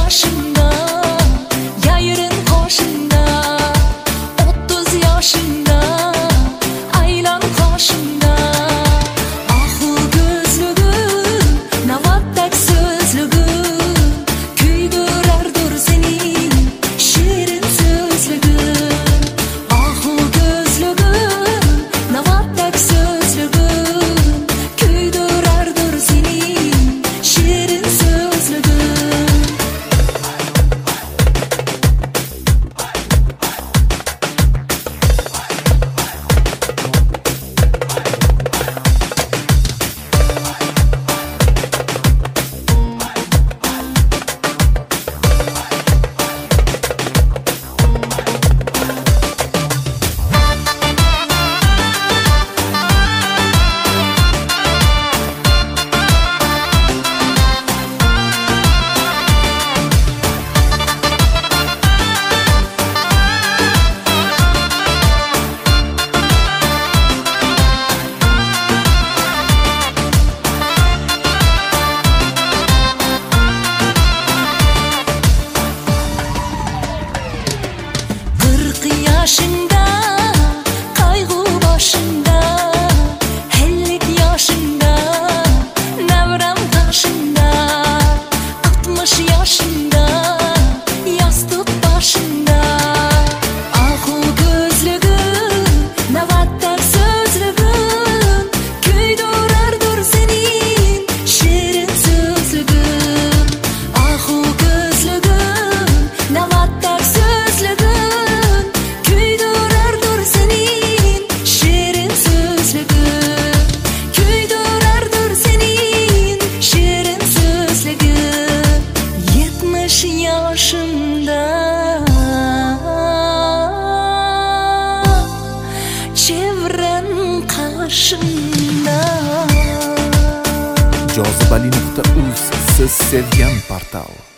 yaşında, yayırın koşunda, 30 yaşında, aylan koşunda. Ahu gözlüğün, navattak sözlüğün, küydürerdir senin şirin sözlüğün. Ahu gözlüğün, navattak sözlüğün, küydürerdir senin şirin sözlüğün. Yaşında, kaygı başında, 50 yaşında, nevrem karşında, 60 yaşında, yastık başında. Ahu gözlüğün, navattak sözlüğün, küydürerdir senin şirin sözlüğün. Ahu gözlüğün, navattak sözlüğün, yaşında, çevren karşında. Jozibali.uz, siz sevgan portal.